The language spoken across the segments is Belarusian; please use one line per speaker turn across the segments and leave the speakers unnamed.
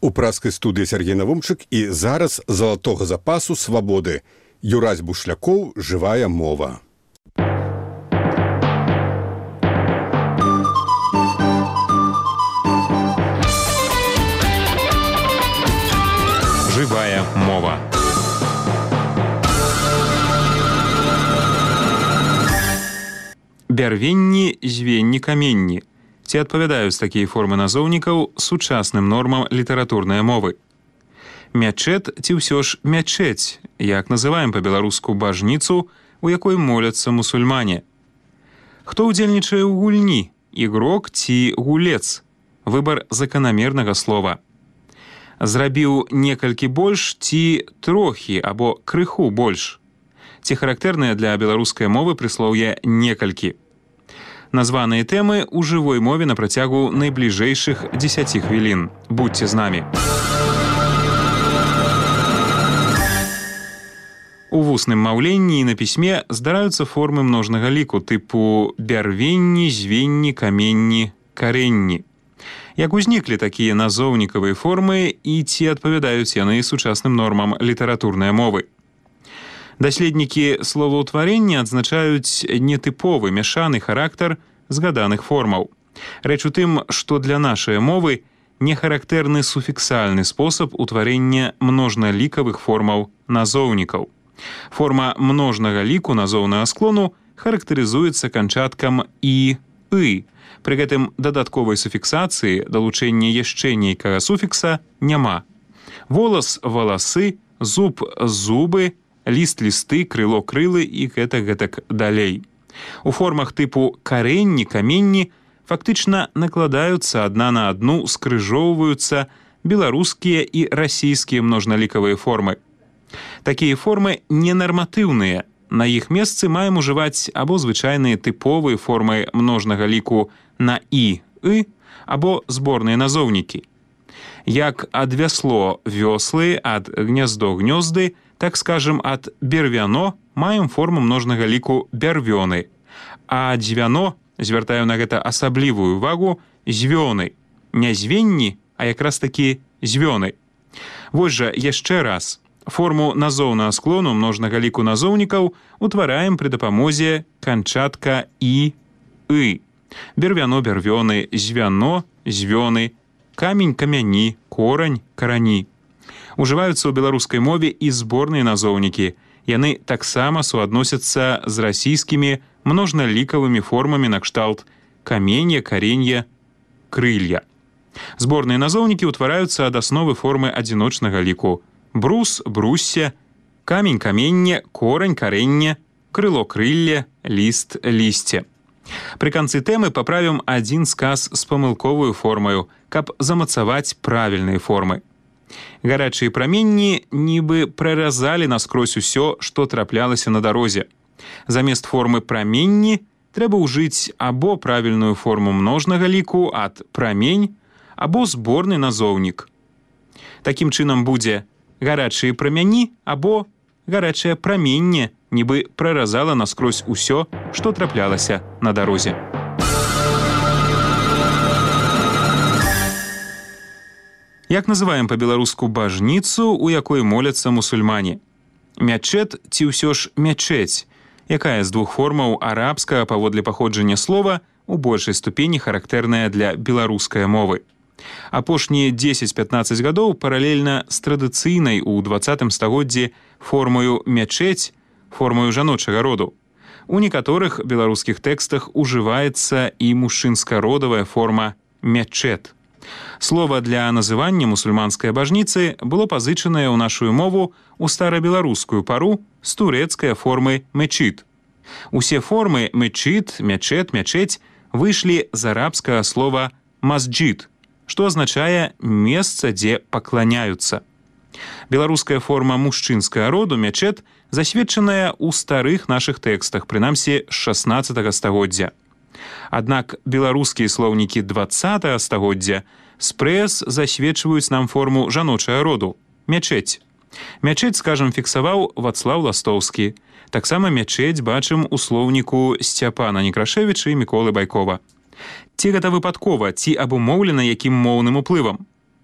У праскай студыі Сергей Навумчык і зараз залатога запасу свабоды. Юрась Бушлякоў, жывая мова.
Жывая мова. Бярвенні, звенні, каменні. Ці адпавядаюць такія формы назоўнікаў сучасным нормам літаратурнай мовы? Мячэт ці ўсё ж мячэць, як называем па-беларуску бажніцу, у якой моляцца мусульмане? Хто ўдзельнічае ў гульні? Ігрок ці гулец? Выбар заканамернага слова. Зрабіў некалькі больш ці трохі або крыху больш? Ці характэрнае для беларускай мовы прыслоўе некалькі? Названыя тэмы ў жывой мове на працягу найбліжэйшых 10 хвілін. Будьце з намі. У вусным маўленні і на пісьме здараюцца формы множнага ліку тыпу бярвенні, звенні, каменні, карэнні. Як узніклі такія назоўнікавыя формы і ці адпавядаюць яны сучасным нормам літаратурнай мовы? Даследнікі словаўтварення адзначаюць нетыповы мяшаны характар згаданых формаў. Рэч у тым, што для нашай мовы не характэрны суфіксальны спосаб утварення множналікавых формаў назоўнікаў. Форма множнага ліку назоўнага склону характарызуецца канчаткам «і», «ы». Пры гэтым дадатковай суфіксацыі далучэння яшчэ нейкага суфікса няма. Волас – валасы, зуб – зубы, ліст – лісты, крыло – крылы і гэтак далей. У формах тыпу карэнні, каменні фактычна накладаюцца адна на адну, скрыжоўваюцца беларускія і расійскія множналікавыя формы. Такія формы ненарматыўныя. На іх месцы маем ужываць або звычайныя тыповыя формы множнага ліку на «і», «ы», або зборныя назоўнікі. Як ад вясло – вёслы, ад гняздо – гнёзды, так скажем, ад бервяно маем форму множнага ліку бярвёны, а дзвяно, звяртаю на гэта асаблівую увагу, звёны. Не звенні, а якраз такі звёны. Вось жа яшчэ раз. Форму назоўнага склону множнага ліку назоўнікаў утвараем пры дапамозе канчатка «і», «ы». Бервяно – бярвёны, звяно – звёны, камень – камяні, корань – карані. Ужываюцца ў беларускай мове і зборныя назоўнікі. Яны таксама суадносяцца з расійскімі множналікавымі формамі накшталт каменья, каренья, крылья. Зборныя назоўнікі ўтвараюцца ад асновы формы адзіночнага ліку. Брус, бруссе, камень, каменне, корань, каренне, крыло, крылле, ліст, лісце. Пры канцы тэмы паправім адзін сказ з памылковую формаю, каб замацаваць правільныя формы. Гарачыя праменні нібы праразалі наскрозь усё, што траплялася на дарозе. Замест формы праменні трэба ўжыць або правільную форму множнага ліку ад прамень, або зборны назоўнік. Такім чынам будзе гарачыя прамяні або гарачае праменне нібы праразала наскрозь усё, што траплялася на дарозе. Як называем па-беларуску бажніцу, у якой моляцца мусульмане? Мячэт ці ўсё ж мячэць? Якая з двух формаў арабскага паводле паходжання слова у большай ступені характэрная для беларускай мовы? Апошнія 10-15 гадоў паралельна з традыцыйнай у 20 стагоддзі формаю мячэць, формаю жаночага роду. У некаторых беларускіх тэкстах ужываецца і мужчынска-родавая форма мячэт. Слова для называння мусульманскай бажніцы было пазычанае ў нашу мову ў старабеларускую пару з турэцкай формы мечит. Усе формы мечит, мячэт, мячэць выйшлі з арабскага слова масджид, што азначае месца, дзе пакланяюцца. Беларуская форма мужчынскага роду мячэт засведчаная ў старых нашых тэкстах, прынамсі з 16 стагоддзя. Аднак беларускія слоўнікі 20 стагоддзя спрэс засведчваюць нам форму жаночага роду – мячэць. Мячэць, скажам, фіксаваў Вацлаў Ластоўскі. Таксама мячэць бачым у слоўніку Сцяпана Некрашевіча і Міколы Байкова. Ці гэта выпадкова, ці абумоўлена якім моўным уплывам?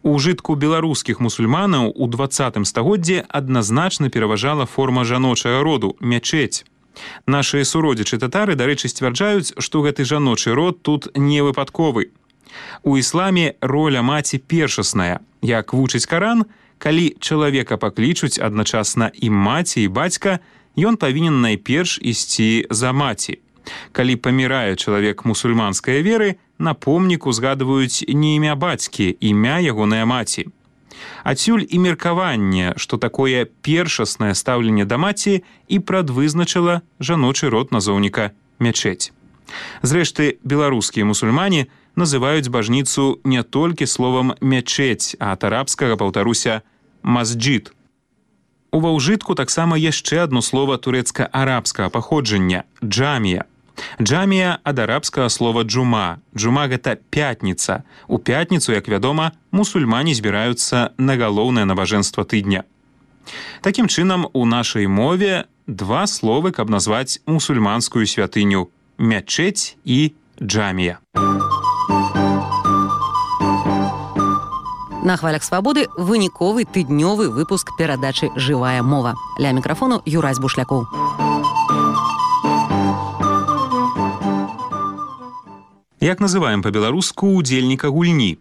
У ўжытку беларускіх мусульманаў у 20 стагоддзі адназначна пераважала форма жаночага роду – мячэць. Нашыя суродзічы татары, дарэчы, сцвярджаюць, што гэты жаночы род тут не выпадковы. У ісламе роля маці першасная. Як вучыць Каран, калі чалавека паклічуць адначасна і маці, і бацька, ён павінен найперш ісці за маці. Калі памірае чалавек мусульманскай веры, на помніку згадваюць не імя бацькі, імя ягонай маці. Адсюль і меркаванне, што такое першаснае стаўленне да маці і прадвызначыла жаночы род назоўніка мячэць. Зрэшты, беларускія мусульмане называюць бажніцу не толькі словам мячэць, а ад арабскага, паўтаруся, масджид. Ува ўжытку таксама яшчэ адно слова турэцка-арабскага паходжання – джамія. Джамія ад арабскага слова джума. Джума – гэта пятніца. У пятніцу, як вядома, мусульмане збіраюцца на галоўнае набажэнства тыдня. Такім чынам, у нашай мове два словы, каб назваць мусульманскую святыню – мячэць і джамія.
На хвалях свабоды выніковы тыднёвы выпуск перадачы «Жывая мова». Ля мікрафону Юрась Бушлякоў.
Як называем па-беларуску удзельніка гульні?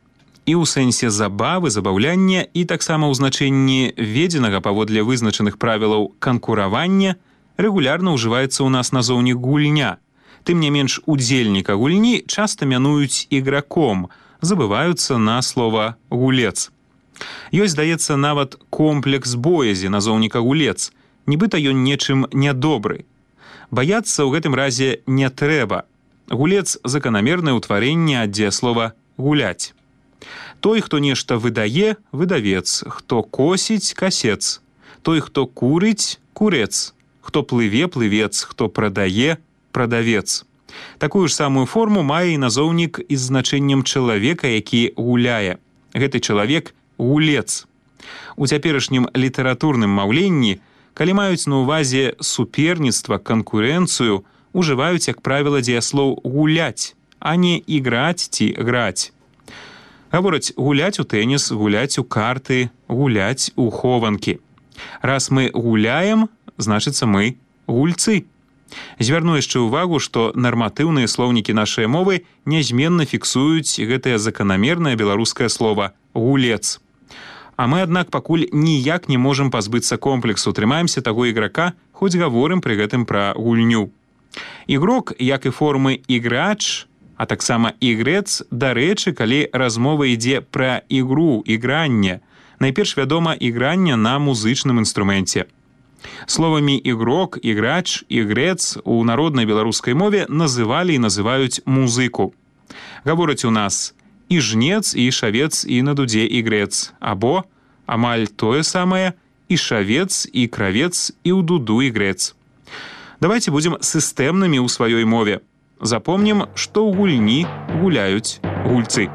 І ў сэнсе забавы, забаўляння, і таксама ў значэнні ведзенага паводле вызначаных правілаў канкуравання рэгулярна ўжываецца ў нас назоўнік гульня. Тым не менш, удзельніка гульні часта мянуюць іграком, забываюцца на слова гулец. Ёсць, здаецца, нават комплекс боязі назоўніка гулец, нібыта ён нечым нядобры. Баяцца ў гэтым разе не трэба. Гулец – заканамернае ўтварэнне ад дзеяслова «гуляць». Той, хто нешта выдае – выдавец, хто косіць – касец, той, хто курыць – курец, хто плыве – плывец, хто прадае – прадавец. Такую ж самую форму мае і назоўнік із значэннем чалавека, які гуляе. Гэты чалавек – гулец. У цяперашнім літаратурным маўленні, калі маюць на ўвазе суперніцтва, канкурэнцыю, ужываюць, як правіла, дзеяслоў «гуляць», а не «іграць» ці «граць». Гавораць гуляць у тэніс, гуляць у карты, гуляць у хованкі. Раз мы гуляем, значыцца мы гульцы. Звярну яшчэ ўвагу, што нарматыўныя слоўнікі нашай мовы нязменна фіксуюць гэтае заканамернае беларускае слова «гулец». А мы, аднак, пакуль ніяк не можам пазбыцца комплексу, трымаемся таго іграка, хоць гаворым пры гэтым пра гульню. Ігрок, як і формы іграч, а таксама ігрэц, дарэчы, калі размова ідзе пра ігру, ігранне, найперш вядома ігранне на музычным інструменце. Словамі ігрок, іграч, ігрэц у народнай беларускай мове называлі і называюць музыку. Гавораць у нас і жнец, і шавец, і на дудзе ігрэц, або амаль тое самае і шавец, і кравец, і ў дуду ігрэц. Давайте будем сістэмнымі ў сваёй мове. Запомнім, што ў гульні гуляюць гульцы.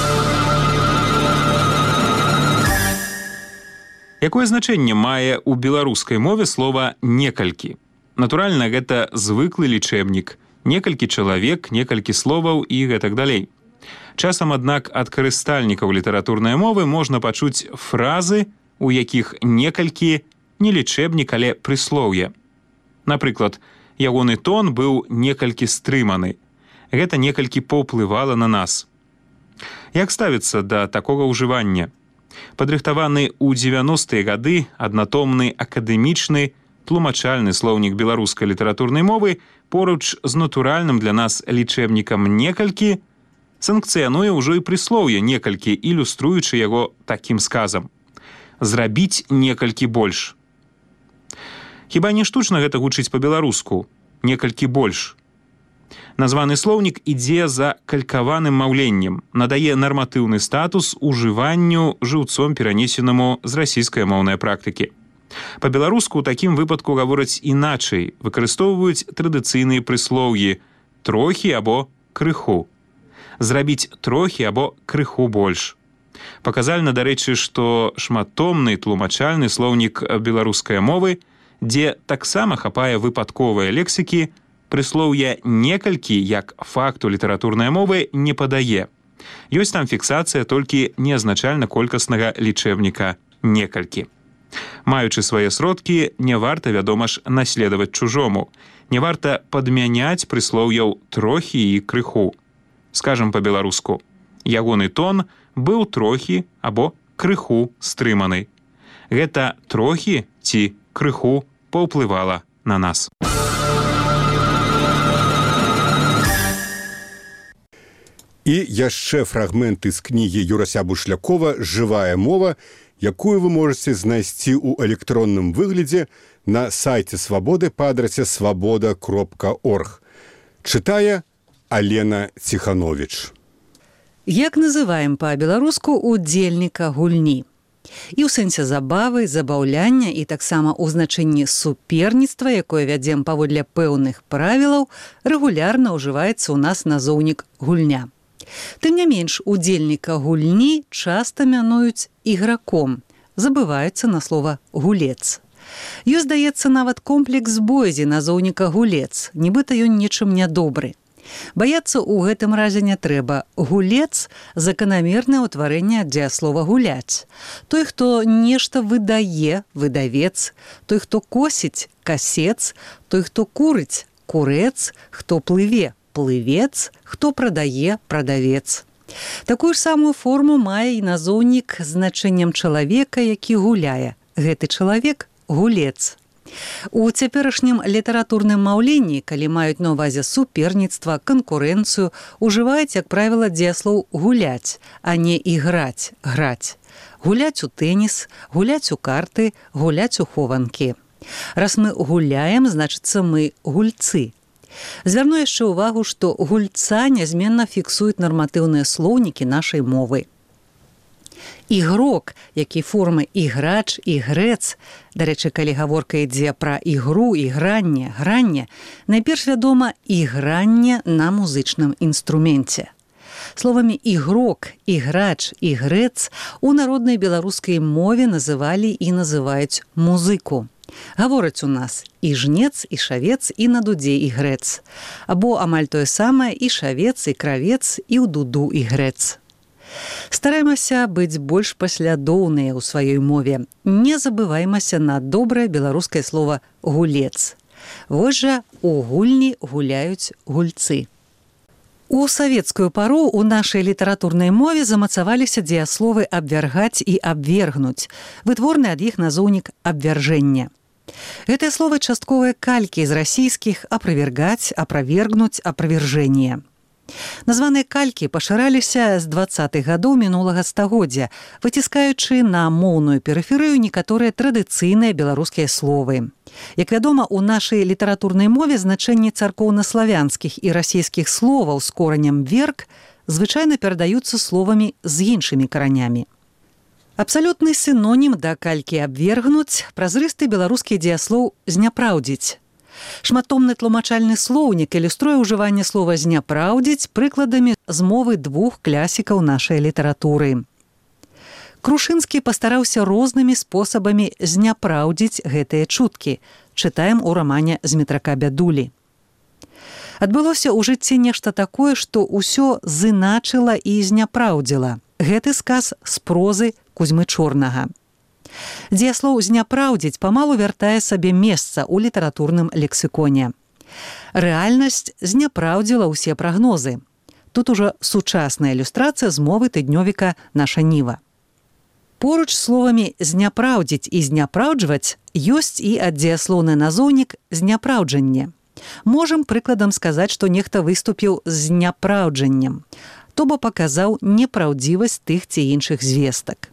Якое значэнне мае ў беларускай мове слова «некалькі»? Натуральна, гэта звыклы лічэбнік. Некалькі чалавек, некалькі словаў і гэтак далей. Часам, аднак, ад карыстальнікаў літаратурнай мовы можна пачуць фразы, у якіх некалькі не лічэбнік, але прыслоўе. Напрыклад, ягоны тон быў некалькі стрыманы. Гэта некалькі паўплывала на нас. Як ставіцца да такога ўжывання? Падрыхтаваны ў 90-е гады аднатомны акадэмічны тлумачальны слоўнік беларускай літаратурнай мовы поруч з натуральным для нас лічэбнікам некалькі санкцыянуе ўжо і прыслоўе некалькі, ілюструючы яго такім сказам. Зрабіць некалькі больш. Хіба не штучна гэта гучыць па-беларуску? Некалькі больш. Названы слоўнік ідзе за калькаваным маўленнем, надае нарматыўны статус ужыванню жыўцом перанесенаму з расійскай-моўнай практыкі. Па-беларуску ў такім выпадку гавораць іначай, выкарыстоўваюць традыцыйныя прыслоўі «трохі» або «крыху». Зрабіць трохі або крыху больш. Паказальна, дарэчы, што шматтомны тлумачальны слоўнік беларускай мовы, дзе таксама хапае выпадковыя лексікі, прыслоўе «некалькі» як факту літаратурнай мовы не падае. Ёсць там фіксацыя толькі неазначальна-колькаснага лічэбніка некалькі. Маючы свае сродкі, не варта, вядома ж, наследаваць чужому. Не варта падмяняць прыслоўяў трохі і крыху. Скажам па-беларуску, ягоны тон быў трохі або крыху стрыманы. Гэта трохі ці крыху паўплывала на нас.
І яшчэ фрагменты з кнігі Юрася Бушлякова «Жывая мова», якую вы можаце знайсці ў электронным выглядзе на сайце Свабоды па адрасе свабода.орг. Чытае Алена Ціхановіч.
Як называем па-беларуску удзельніка гульні? І ў сэнсе забавы, забаўляння і таксама ў значэнні суперніцтва, якое вядзем паводле пэўных правілаў, рэгулярна ўжываецца ў нас назоўнік гульня. Тым не менш, удзельніка гульні часта мянуюць іграком, забываюцца на слова «гулец». Ёсць, здаецца, нават комплекс боязі назоўніка «гулец», нібыта ён нечым нядобры. Баяцца ў гэтым разе не трэба. Гулец – заканамернае ўтварэнне ад дзеяслова «гуляць». Той, хто нешта выдае – выдавец, той, хто косіць – касец, той, хто курыць – курэц, хто плыве – плывец, хто прадае – прадавец. Такую ж самую форму мае і назоўнік з значэннем чалавека, які гуляе. Гэты чалавек – гулец. У цяперашнім літаратурным маўленні, калі маюць на ўвазе суперніцтва, канкурэнцыю, ужываюць, як правіла, дзеяслоў «гуляць», а не «іграць», «граць». Гуляць у тэніс, гуляць у карты, гуляць у хованкі. Раз мы гуляем, значыцца мы гульцы. Звярну яшчэ ўвагу, што гульца нязменна фіксуюць нарматыўныя слоўнікі нашай мовы. Ігрок, які формы іграч, ігрэц, дарэчы, калі гаворка ідзе пра ігру, ігранне, гранне, найперш вядома ігранне на музычным інструменце. Словамі ігрок, іграч, ігрэц у народнай беларускай мове называлі і называюць музыку. Гавораць у нас і жнец, і шавец, і на дудзе ігрэц. Або амаль тое самае і шавец, і кравец, і ў дуду ігрэц. Стараемся быць больш паслядоўныя ў сваёй мове. Не забываймася на добрае беларускае слова «гулец». Вось жа у гульні гуляюць гульцы. У савецкую пару ў нашай літаратурнай мове замацаваліся дзеясловы «абвяргаць» і «абвергнуць», вытворны ад іх назоўнік «абвяржэння». Гэтыя словы частковыя калькі з расійскіх «аправергаць», «аправергнуць», «аправержэнне». Названыя калькі пашыраліся з 20-х гадоў мінулага стагоддзя, выціскаючы на моўную перыферыю некаторыя традыцыйныя беларускія словы. Як вядома, у нашай літаратурнай мове значэнні царкоўнаславянскіх і расійскіх словаў з коранем «верг» звычайна перадаюцца словамі з іншымі каранямі. Абсалютны сінонім да калькі «абвергнуць» – празрысты беларускі дзеяслоў «зняпраўдзіць». Шматтомны тлумачальны слоўнік ілюструе ўжыванне слова «зняпраўдзіць» прыкладамі з мовы двух класікаў нашай літаратуры. Крушынскі пастараўся рознымі спосабамі зняпраўдзіць гэтыя чуткі. Чытаем у рамане «Змітрака бядулі». Адбылося ў жыцці нешта такое, што ўсё зыначыла і зняпраўдзіла. Гэты сказ з прозы Кузьмы Чорнага. Дзеяслоў «зняпраўдзіць» памалу вяртае сабе месца ў літаратурным лексіконе. Рэальнасць зняпраўдзіла ўсе прагнозы. Тут ужо сучасная ілюстрацыя з мовы тыднёвіка «Наша ніва». Поруч з словамі «зняпраўдзіць» і «зняпраўджваць» ёсць і аддзеяслоўны назоўнік «зняпраўджанне». Можам прыкладам сказаць, што нехта выступіў з зняпраўджаннем, то бо паказаў непраўдзівасць тых ці іншых звестак.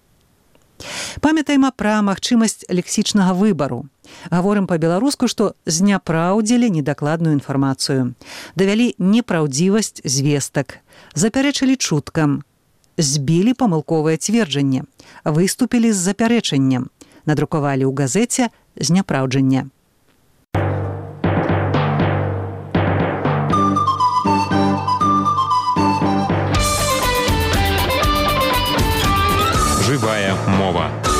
Памятаем пра магчымасць лексічнага выбару. Гаворым па-беларуску, што зняпраўдзілі недакладную інфармацыю, давялі непраўдзівасць звестак, запярэчылі чуткам, збілі памылковае цверджанне, выступілі з запярэчаннем, надрукавалі ў газеце зняпраўджанне.
Жывая мова.